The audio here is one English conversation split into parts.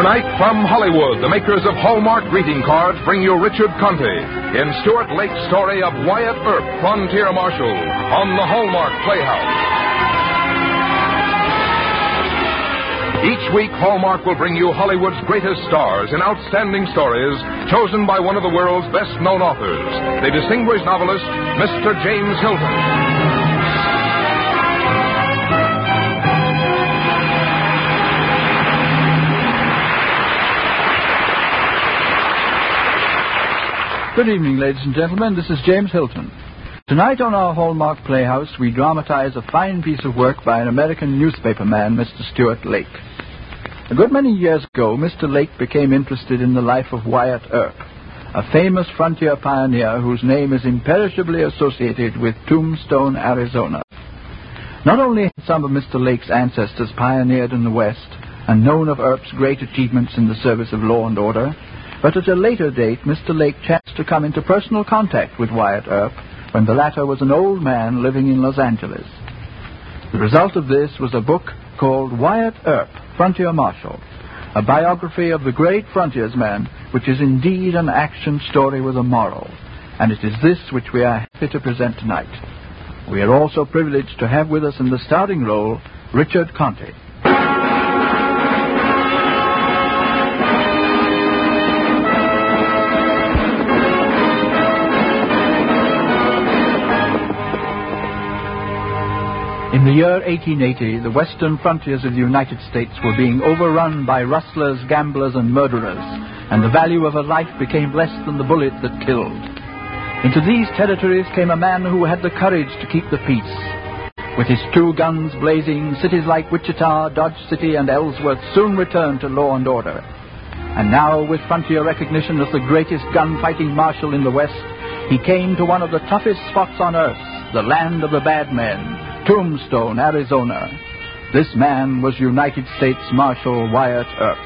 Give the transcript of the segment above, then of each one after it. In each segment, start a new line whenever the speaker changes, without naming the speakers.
Tonight, from Hollywood, the makers of Hallmark greeting cards bring you Richard Conte in Stuart Lake's story of Wyatt Earp, Frontier Marshal, on the Hallmark Playhouse. Each week, Hallmark will bring you Hollywood's greatest stars in outstanding stories chosen by one of the world's best-known authors, the distinguished novelist, Mr. James Hilton.
Good evening, ladies and gentlemen. This is James Hilton. Tonight on our Hallmark Playhouse, we dramatize a fine piece of work by an American newspaperman, Mr. Stuart Lake. A good many years ago, Mr. Lake became interested in the life of Wyatt Earp, a famous frontier pioneer whose name is imperishably associated with Tombstone, Arizona. Not only had some of Mr. Lake's ancestors pioneered in the West and known of Earp's great achievements in the service of law and order, but at a later date, Mr. Lake chanced to come into personal contact with Wyatt Earp when the latter was an old man living in Los Angeles. The result of this was a book called Wyatt Earp, Frontier Marshal, a biography of the great frontiersman, which is indeed an action story with a moral, and it is this which we are happy to present tonight. We are also privileged to have with us in the starring role Richard Conte. In the year 1880, the western frontiers of the United States were being overrun by rustlers, gamblers, and murderers, and the value of a life became less than the bullet that killed. Into these territories came a man who had the courage to keep the peace. With his 2 guns blazing, cities like Wichita, Dodge City, and Ellsworth soon returned to law and order. And now, with frontier recognition as the greatest gun-fighting marshal in the West, he came to one of the toughest spots on earth, the land of the bad men, Tombstone, Arizona. This man was United States Marshal Wyatt Earp.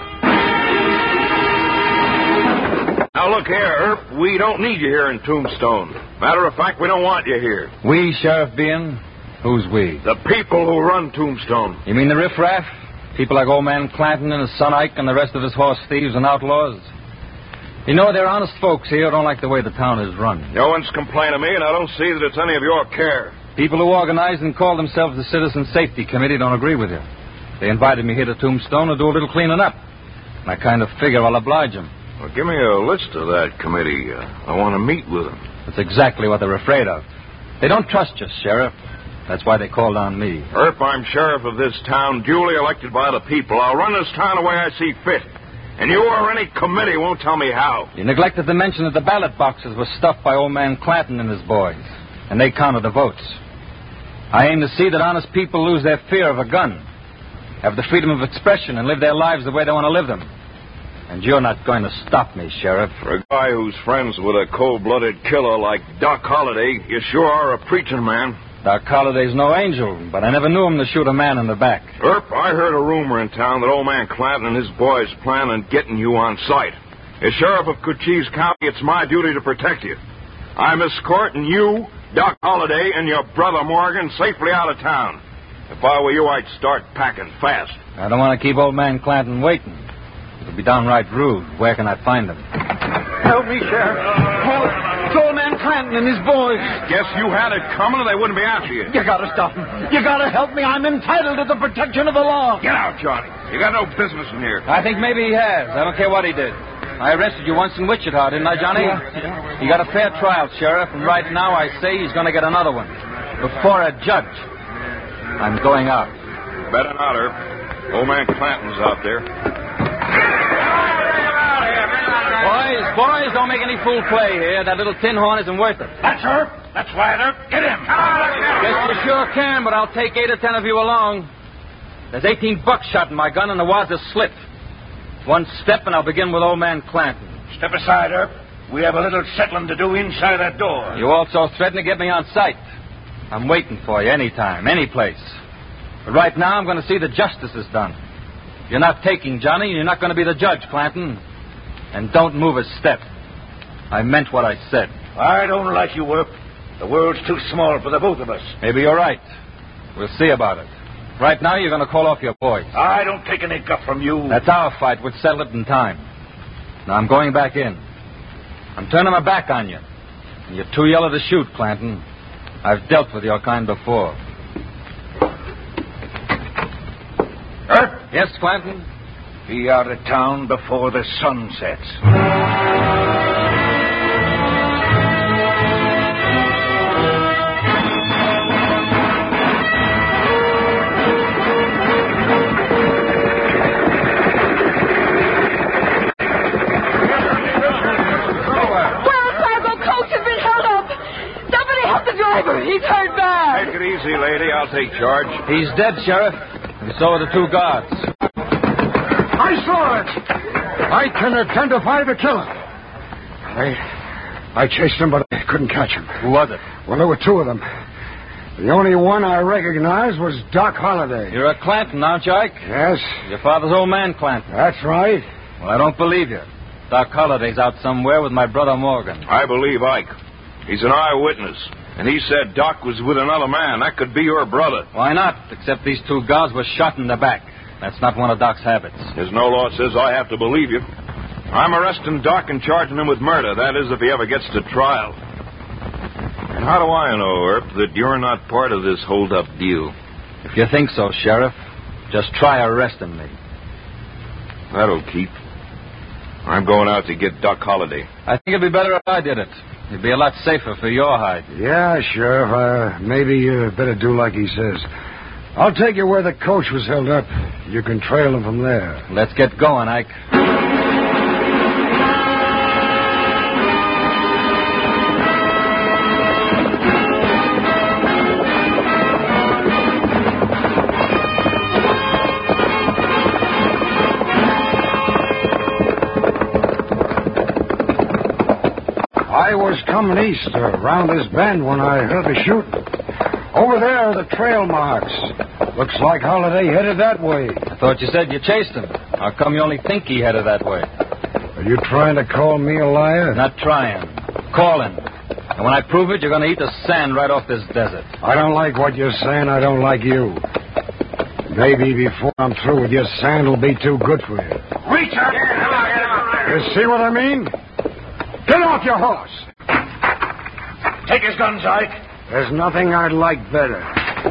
Now look here, Earp, we don't need you here in Tombstone. Matter of fact, we don't want you here.
We, Sheriff being? Who's we?
The people who run Tombstone.
You mean the riffraff? People like old man Clanton and his son Ike and the rest of his horse thieves and outlaws? You know, they're honest folks here who don't like the way the town is run.
No one's complaining to me, and I don't see that it's any of your care.
People who organize and call themselves the Citizen Safety Committee don't agree with you. They invited me here to Tombstone to do a little cleaning up. And I kind of figure I'll oblige them.
Well, give me a list of that committee. I want to meet with them.
That's exactly what they're afraid of. They don't trust you, Sheriff. That's why they called on me.
Earp, I'm sheriff of this town, duly elected by the people. I'll run this town the way I see fit. And you or any committee won't tell me how.
You neglected to mention that the ballot boxes were stuffed by old man Clanton and his boys. And they counted the votes. I aim to see that honest people lose their fear of a gun, have the freedom of expression, and live their lives the way they want to live them. And you're not going to stop me, Sheriff.
For a guy who's friends with a cold-blooded killer like Doc Holliday, you sure are a preaching man.
Doc Holliday's no angel, but I never knew him to shoot a man in the back.
Earp, I heard a rumor in town that old man Clanton and his boys plan on getting you on sight. As sheriff of Cochise County, it's my duty to protect you. I'm escorting you, Doc Holliday, and your brother Morgan safely out of town. If I were you, I'd start packing fast.
I don't want to keep old man Clanton waiting. It'll be downright rude. Where can I find him?
Help me, Sheriff. Help. It's old man Clanton and his boys.
Guess you had it coming or they wouldn't be after you.
You gotta stop him. You gotta help me. I'm entitled to the protection of the law.
Get out, Johnny. You got no business in here.
I think maybe he has. I don't care what he did. I arrested you once in Wichita, didn't I, Johnny?
Yeah.
You got a fair trial, Sheriff, and right now I say he's going to get another one. Before a judge. I'm going out.
Better not, Earp. Old man Clanton's out there.
Boys, don't make any fool play here. That little tin horn isn't worth it.
That's Earp. That's Wyatt Earp. Get him.
Guess you sure can, but I'll take 8 or 10 of you along. There's 18 buckshot in my gun, and the wads are slit. One step, and I'll begin with old man Clanton.
Step aside, Earp. We have a little settling to do inside that door.
You also threatened to get me on sight. I'm waiting for you anytime, any place. But right now, I'm going to see the justice is done. You're not taking Johnny, and you're not going to be the judge, Clanton. And don't move a step. I meant what I said.
I don't like you, Earp. The world's too small for the both of us.
Maybe you're right. We'll see about it. Right now, you're going to call off your boys.
I don't take any guff from you.
That's our fight. We'll settle it in time. Now, I'm going back in. I'm turning my back on you. And you're too yellow to shoot, Clanton. I've dealt with your kind before. Yes, Clanton?
Be out of town before the sun sets.
He's hurt bad.
Take it easy, lady. I'll take charge.
He's dead, Sheriff. And so are the two guards.
I saw it. I can identify the killer. I chased him, but I couldn't catch him.
Who was it?
Well, there were two of them. The only one I recognized was Doc Holliday.
You're a Clanton, aren't you, Ike?
Yes.
Your father's old man, Clanton.
That's right.
Well, I don't believe you. Doc Holliday's out somewhere with my brother Morgan.
I believe Ike. He's an eyewitness. And he said Doc was with another man. That could be your brother.
Why not? Except these two guards were shot in the back. That's not one of Doc's habits.
There's no law says I have to believe you. I'm arresting Doc and charging him with murder. That is, if he ever gets to trial. And how do I know, Earp, that you're not part of this hold-up deal?
If you think so, Sheriff, just try arresting me.
That'll keep. I'm going out to get Doc Holliday.
I think it'd be better if I did it. It'd be a lot safer for your hide.
Yeah, Sheriff. Maybe you better do like he says. I'll take you where the coach was held up. You can trail him from there.
Let's get going, Ike.
I was coming east around this bend when I heard the shooting. Over there are the trail marks. Looks like Holliday headed that way.
I thought you said you chased him. How come you only think he headed that way?
Are you trying to call me a liar?
Not trying. Calling. And when I prove it, you're going to eat the sand right off this desert.
I don't like what you're saying. I don't like you. Maybe before I'm through with you, sand will be too good for you.
Reach out!
You see what I mean? Get off your horse!
Take his guns, Ike.
There's nothing I'd like better.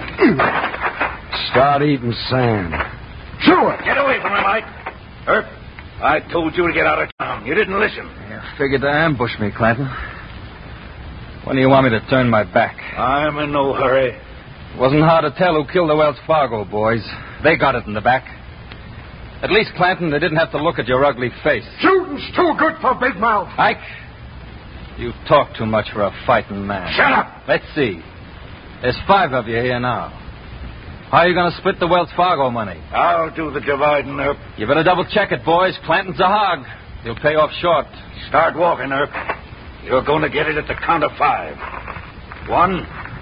Start eating sand. Chew it!
Get away from him, Ike. Earp, I told you to get out of town. You didn't listen.
You figured to ambush me, Clanton. When do you want me to turn my back?
I'm in no hurry.
It wasn't hard to tell who killed the Wells Fargo boys. They got it in the back. At least, Clanton, they didn't have to look at your ugly face.
Shooting's too good for Big Mouth.
Ike, you talk too much for a fighting man.
Shut up!
Let's see. There's 5 of you here now. How are you going to split the Wells Fargo money?
I'll do the dividing, Earp.
You better double-check it, boys. Clanton's a hog. He'll pay off short.
Start walking, Earp. You're going to get it at the count of 5. 1,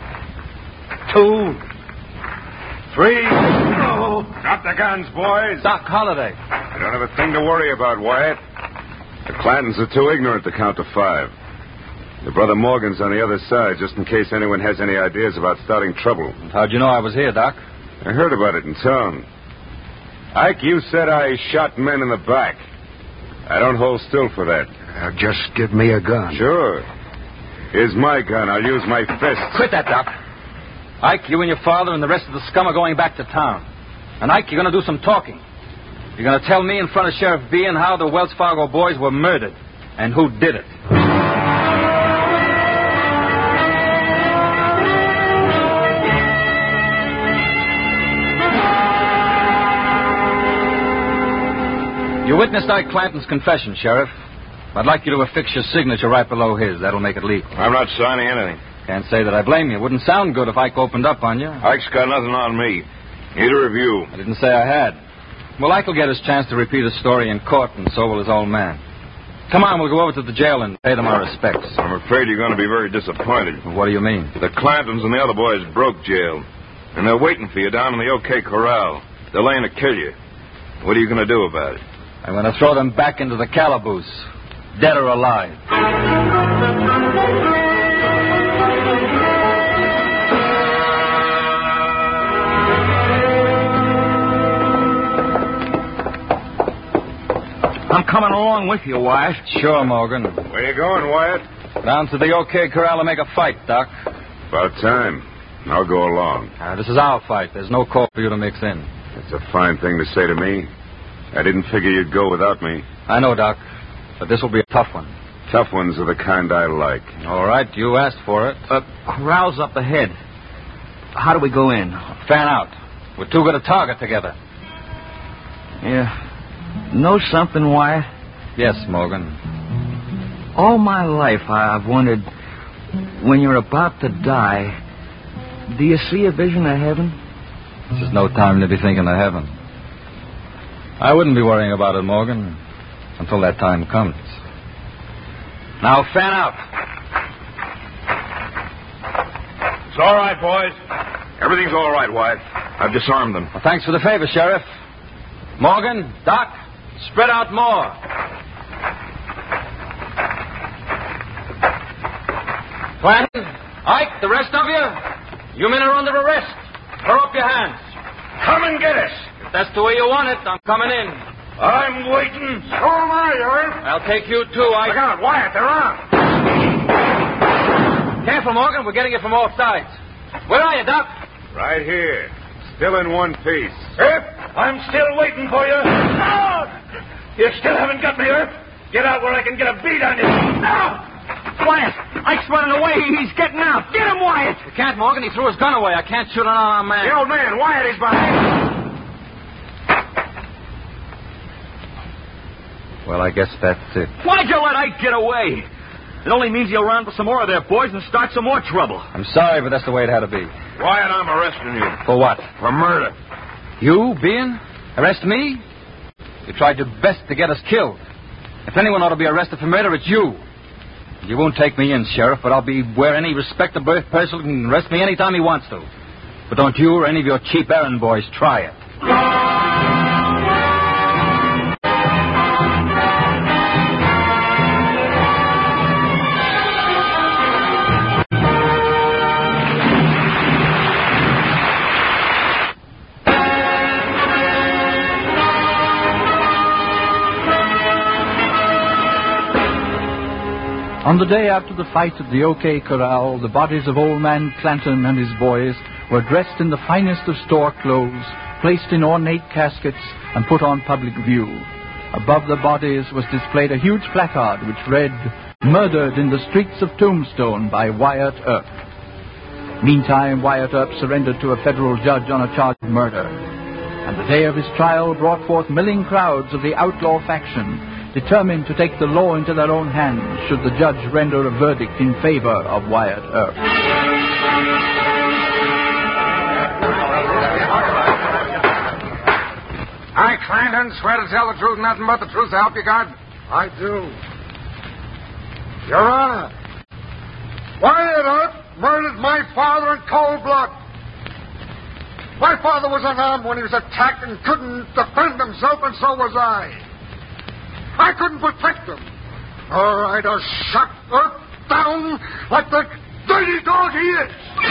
2, 3.
Oh, drop the guns, boys.
Doc Holliday.
You don't have a thing to worry about, Wyatt. The Clantons are too ignorant to count to 5. Your brother Morgan's on the other side, just in case anyone has any ideas about starting trouble.
And how'd you know I was here, Doc?
I heard about it in town. Ike, you said I shot men in the back. I don't hold still for that.
Just give me a gun.
Sure. Here's my gun. I'll use my fist.
Quit that, Doc. Ike, you and your father and the rest of the scum are going back to town. And, Ike, you're going to do some talking. You're going to tell me in front of Sheriff Behan how the Wells Fargo boys were murdered and who did it. You witnessed Ike Clanton's confession, Sheriff. I'd like you to affix your signature right below his. That'll make it legal.
I'm not signing anything.
Can't say that I blame you. Wouldn't sound good if Ike opened up on you.
Ike's got nothing on me. Neither of you.
I didn't say I had. Well, Ike will get his chance to repeat his story in court, and so will his old man. Come on, we'll go over to the jail and pay them our respects.
I'm afraid you're going to be very disappointed.
What do you mean?
The Clantons and the other boys broke jail, and they're waiting for you down in the OK Corral. They're laying to kill you. What are you going to do about it?
I'm going to throw them back into the calaboose, dead or alive.
along with you, Wyatt.
Sure, Morgan.
Where you going, Wyatt?
Down to the OK Corral to make a fight, Doc.
About time. I'll go along.
This is our fight. There's no call for you to mix in.
It's a fine thing to say to me. I didn't figure you'd go without me.
I know, Doc, but this will be a tough one.
Tough ones are the kind I like.
All right, you asked for it.
Corral's up ahead. How do we go in?
Fan out. We're too good a target together.
Yeah. Know something, Wyatt?
Yes, Morgan.
All my life I've wondered, when you're about to die, do you see a vision of heaven?
This is no time to be thinking of heaven. I wouldn't be worrying about it, Morgan, until that time comes. Now, fan out.
It's all right, boys. Everything's all right, Wyatt. I've disarmed them.
Well, thanks for the favor, Sheriff. Morgan, Doc, spread out more. Clanton, Ike, the rest of you, you men are under arrest. Throw up your hands.
Come and get us.
If that's the way you want it, I'm coming in.
I'm waiting. So am I, Irv.
I'll take you too, Ike.
Look out, Wyatt, they're on.
Careful, Morgan. We're getting it from all sides. Where are you, Doc?
Right here. Still in one piece. Irv, I'm still waiting for you. No! You still haven't got me, Irv. Get out where I can get a beat on you. No!
Wyatt, Ike's running away. He's getting out. Get him, Wyatt.
You can't, Morgan. He threw his gun away. I can't shoot an unarmed man.
The old man, Wyatt, is behind.
Well, I guess that's it.
Why'd you let Ike get away? It only means you'll run for some more of their boys and start some more trouble.
I'm sorry, but that's the way it had to be.
Wyatt, I'm arresting you.
For what?
For murder.
You, Bean? Arrest me? You tried your best to get us killed. If anyone ought to be arrested for murder, it's you. You won't take me in, Sheriff, but I'll be where any respectable person can arrest me anytime he wants to. But don't you or any of your cheap errand boys try it.
On the day after the fight at the OK Corral, the bodies of Old Man Clanton and his boys were dressed in the finest of store clothes, placed in ornate caskets, and put on public view. Above the bodies was displayed a huge placard which read, "Murdered in the streets of Tombstone by Wyatt Earp." Meantime, Wyatt Earp surrendered to a federal judge on a charge of murder. And the day of his trial brought forth milling crowds of the outlaw faction, determined to take the law into their own hands should the judge render a verdict in favor of Wyatt Earp.
I, Clanton, swear to tell the truth, nothing but the truth to help you, God.
I do. Your Honor, Wyatt Earp murdered my father in cold blood. My father was unarmed when he was attacked and couldn't defend himself, and so was I. I couldn't protect him, or I'd have shot Earp down like the dirty dog he is.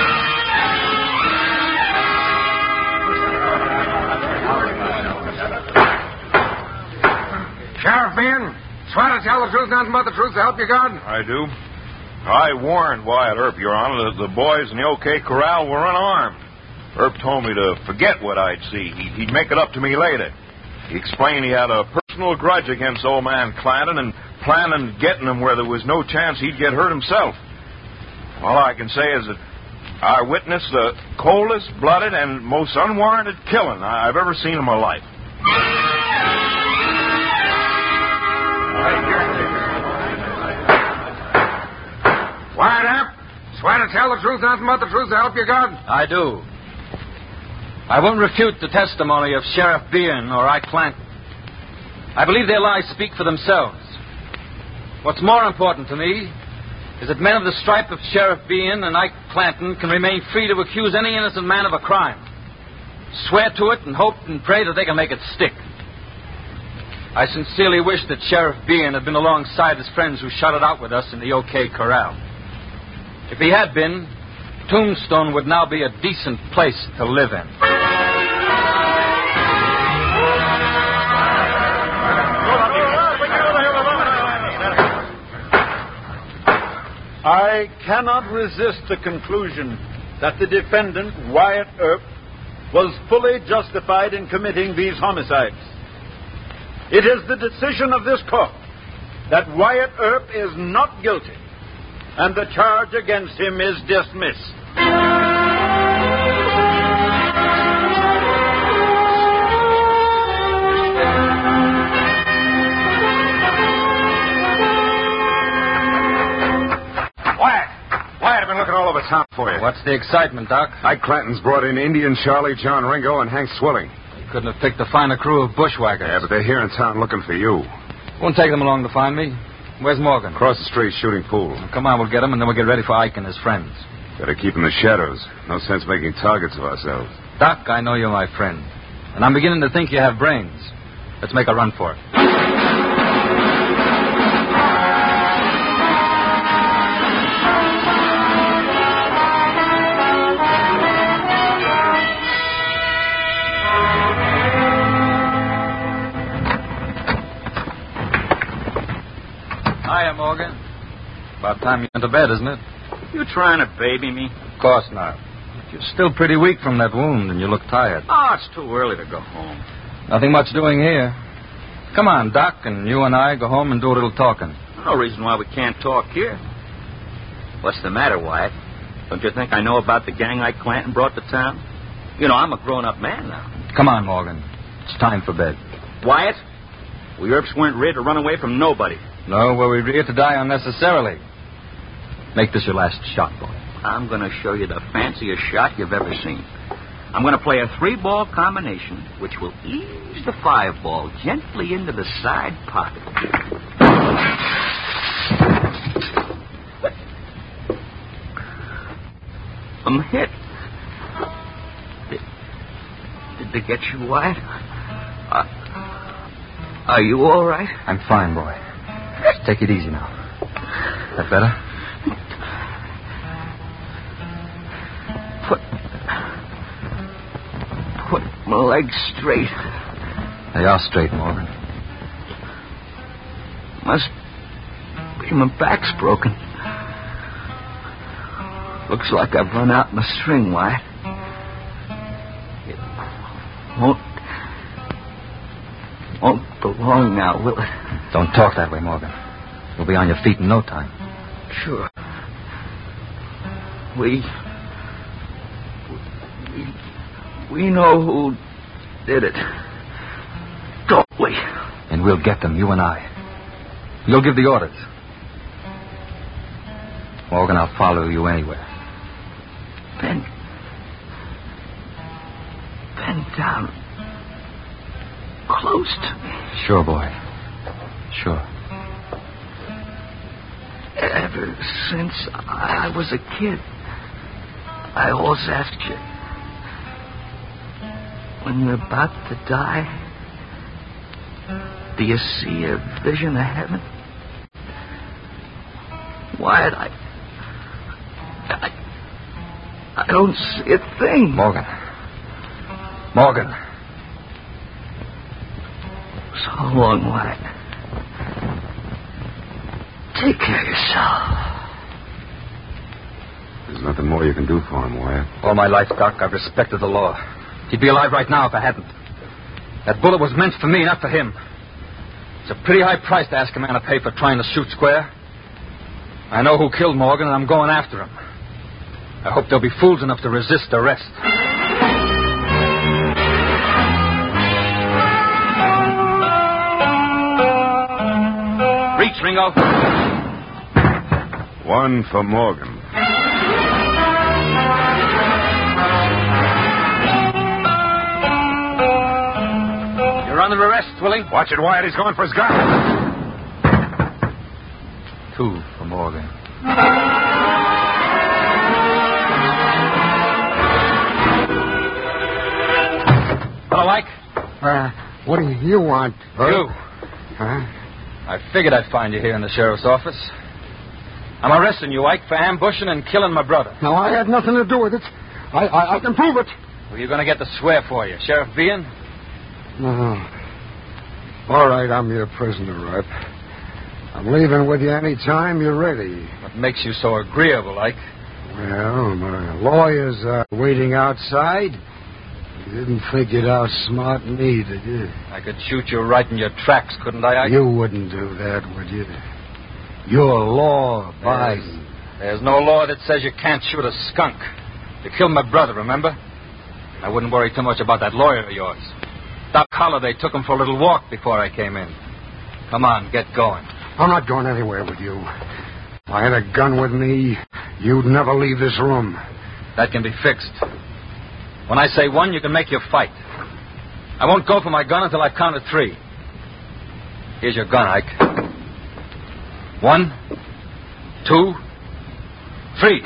Sheriff Bean, swear to tell the truth, nothing but the truth to help you, God. I do. I warned Wyatt Earp, Your Honor, that the boys in the OK Corral were unarmed. Earp told me to forget what I'd see. He'd make it up to me later. He explained he had a personal grudge against old man Clanton and planned on getting him where there was no chance he'd get hurt himself. All I can say is that I witnessed the coldest blooded and most unwarranted killing I've ever seen in my life. Wyatt Earp, swear to tell the truth, nothing but the truth to help you, God.
I do. I won't refute the testimony of Sheriff Bean or Ike Clanton. I believe their lies speak for themselves. What's more important to me is that men of the stripe of Sheriff Bean and Ike Clanton can remain free to accuse any innocent man of a crime, swear to it, and hope and pray that they can make it stick. I sincerely wish that Sheriff Bean had been alongside his friends who shot it out with us in the OK Corral. If he had been, Tombstone would now be a decent place to live in.
I cannot resist the conclusion that the defendant, Wyatt Earp, was fully justified in committing these homicides. It is the decision of this court that Wyatt Earp is not guilty, and the charge against him is dismissed.
Wyatt, I've been looking all over town for you.
What's the excitement, Doc?
Ike Clanton's brought in Indian Charlie, John Ringo, and Hank Swilling.
You couldn't have picked a finer crew of bushwhackers.
Yeah, but they're here in town looking for you.
Won't take them along to find me. Where's Morgan?
Across the street shooting pool.
Come on, we'll get him, and then we'll get ready for Ike and his friends.
Better keep in the shadows. No sense making targets of ourselves.
Doc, I know you're my friend. And I'm beginning to think you have brains. Let's make a run for it. Hiya, Morgan. About time you went to bed, isn't it?
You trying to baby me?
Of course not. You're still pretty weak from that wound, and you look tired.
Oh, it's too early to go home.
Nothing much doing here. Come on, Doc, and you and I go home and do a little talking.
No reason why we can't talk here. What's the matter, Wyatt? Don't you think I know about the gang Ike Clanton brought to town? You know, I'm a grown-up man now.
Come on, Morgan. It's time for bed.
Wyatt, we Earps weren't ready to run away from nobody.
No, well, we're here to die unnecessarily. Make this your last shot, boy.
I'm going to show you the fanciest shot you've ever seen. I'm going to play a 3-ball combination, which will ease the 5-ball gently into the side pocket. I'm hit. Did they get you, Wyatt? Are you all right?
I'm fine, boy. Just take it easy now. That better?
Put my legs straight.
They are straight, Morgan.
Must be my back's broken. Looks like I've run out my string, Wyatt. It won't belong now, will it?
Don't talk that way, Morgan. You'll be on your feet in no time.
Sure. We know who did it. Don't we?
And we'll get them, you and I. You'll give the orders. Morgan, I'll follow you anywhere.
Bend down close to me.
Sure, boy. Sure.
Ever since I was a kid, I always asked you, when you're about to die, do you see a vision of heaven? Wyatt, I don't see a thing.
Morgan.
So long, Wyatt. Take care of yourself.
There's nothing more you can do for him, Wyatt.
All my life, Doc, I've respected the law. He'd be alive right now if I hadn't. That bullet was meant for me, not for him. It's a pretty high price to ask a man to pay for trying to shoot square. I know who killed Morgan, and I'm going after him. I hope they'll be fools enough to resist arrest. Reach, Ringo.
One for Morgan.
You're under arrest, Willie.
Watch it, Wyatt. He's going for his gun.
2 for Morgan. Hello, Ike.
What do you want?
You.
Huh?
I figured I'd find you here in the sheriff's office. I'm arresting you, Ike, for ambushing and killing my brother.
No, I had nothing to do with it. I can prove it.
Well, you're going to get the swear for you. Sheriff Vian?
No. All right, I'm your prisoner, Earp. Now I'm leaving with you any time you're ready.
What makes you so agreeable, Ike?
Well, my lawyers are waiting outside. You didn't think you'd outsmart me, did you?
I could shoot you right in your tracks, couldn't I, Ike?
You wouldn't do that, would you? You're law-abiding.
There's no law that says you can't shoot a skunk. You killed my brother, remember? I wouldn't worry too much about that lawyer of yours. Doc Holliday took him for a little walk before I came in. Come on, get going.
I'm not going anywhere with you. If I had a gun with me, you'd never leave this room.
That can be fixed. When I say one, you can make your fight. I won't go for my gun until I've counted 3. Here's your gun, Ike. 1, 2, 3.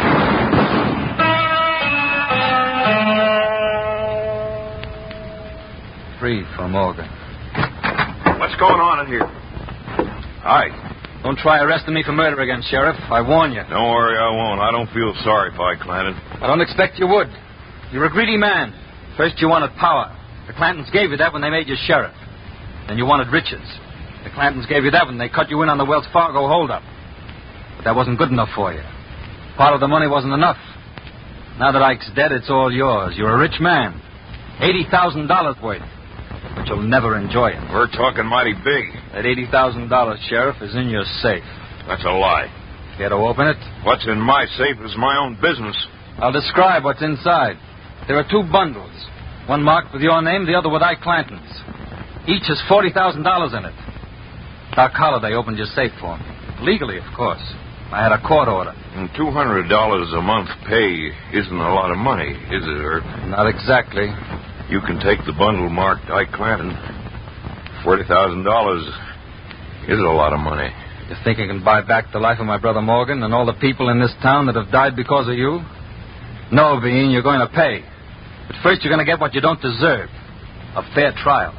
Free for Morgan.
What's going on in here? Hi.
Don't try arresting me for murder again, Sheriff. I warn you.
Don't worry, I won't. I don't feel sorry for you, Clanton.
I don't expect you would. You're a greedy man. First you wanted power. The Clantons gave you that when they made you sheriff. Then you wanted riches. The Clantons gave you that when they cut you in on the Wells Fargo holdup. But that wasn't good enough for you. Part of the money wasn't enough. Now that Ike's dead, it's all yours. You're a rich man. $80,000 worth. But you'll never enjoy it.
We're talking mighty big.
That $80,000, Sheriff, is in your safe.
That's a lie.
Care to open it?
What's in my safe is my own business.
I'll describe what's inside. There are 2 bundles. One marked with your name, the other with Ike Clanton's. Each has $40,000 in it. Doc Holliday opened your safe for me. Legally, of course. I had a court order.
And $200 a month pay isn't a lot of money, is it, Herb?
Not exactly.
You can take the bundle marked Ike Clanton. $40,000 is a lot of money.
You think you can buy back the life of my brother Morgan and all the people in this town that have died because of you? No, Bean, you're going to pay. But first you're going to get what you don't deserve. A fair trial.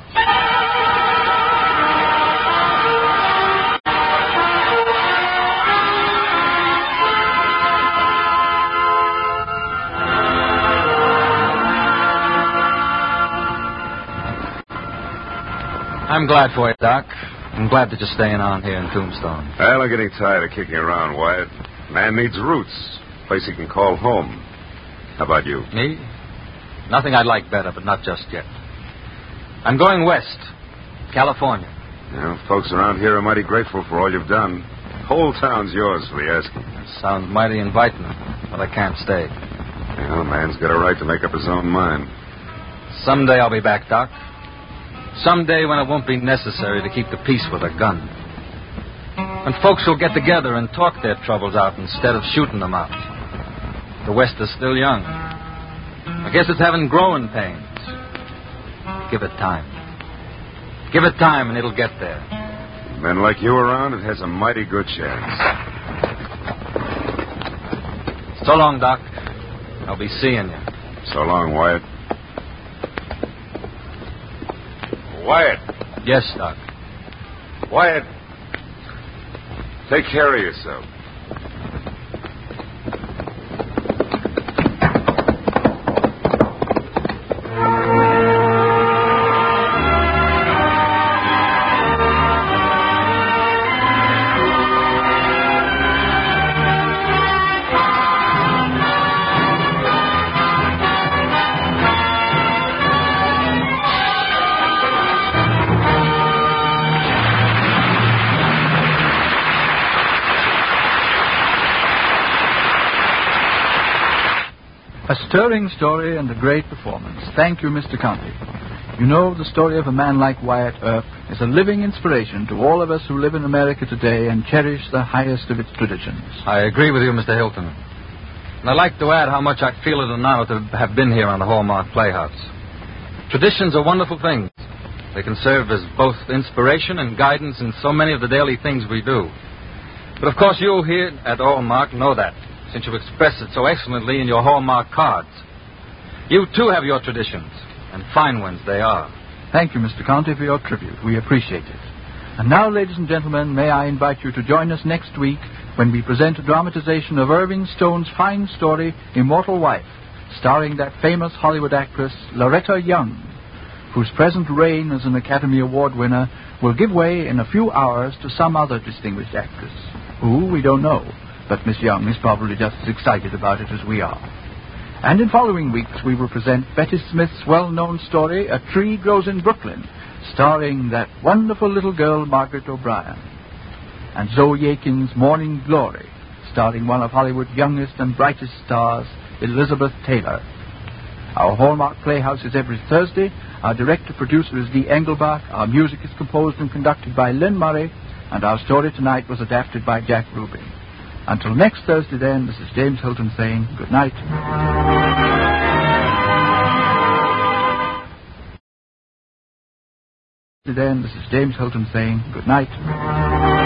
I'm glad for you, Doc. I'm glad that you're staying on here in Tombstone.
Well, I'm getting tired of kicking around, Wyatt. Man needs roots. A place he can call home. How about you?
Me? Nothing I'd like better, but not just yet. I'm going west. California.
Well, folks around here are mighty grateful for all you've done. The whole town's yours for the asking.
That sounds mighty inviting, but I can't stay.
Well, a man's got a right to make up his own mind.
Someday I'll be back, Doc. Someday when it won't be necessary to keep the peace with a gun. When folks will get together and talk their troubles out instead of shooting them out. The West is still young. I guess it's having growing pains. Give it time. Give it time and it'll get there.
Men like you around, it has a mighty good chance.
So long, Doc. I'll be seeing you.
So long, Wyatt. Wyatt.
Yes, Doc.
Wyatt. Take care of yourself.
A stirring story and a great performance. Thank you, Mr. Conte. You know, the story of a man like Wyatt Earp is a living inspiration to all of us who live in America today and cherish the highest of its traditions.
I agree with you, Mr. Hilton. And I'd like to add how much I feel it an honor to have been here on the Hallmark Playhouse. Traditions are wonderful things. They can serve as both inspiration and guidance in so many of the daily things we do. But of course you here at Hallmark know that, since you express it so excellently in your Hallmark cards. You too have your traditions, and fine ones they are.
Thank you, Mr. Conte, for your tribute. We appreciate it. And now, ladies and gentlemen, may I invite you to join us next week when we present a dramatization of Irving Stone's fine story, Immortal Wife, starring that famous Hollywood actress, Loretta Young, whose present reign as an Academy Award winner will give way in a few hours to some other distinguished actress. Who, we don't know, but Miss Young is probably just as excited about it as we are. And in following weeks, we will present Betty Smith's well-known story, A Tree Grows in Brooklyn, starring that wonderful little girl, Margaret O'Brien, and Zoe Akin's Morning Glory, starring one of Hollywood's youngest and brightest stars, Elizabeth Taylor. Our Hallmark Playhouse is every Thursday. Our director-producer is Dee Engelbach. Our music is composed and conducted by Lynn Murray, and our story tonight was adapted by Jack Ruby. Until next Thursday, then, this is James Hilton saying good night. Then, this is James Hilton saying good night.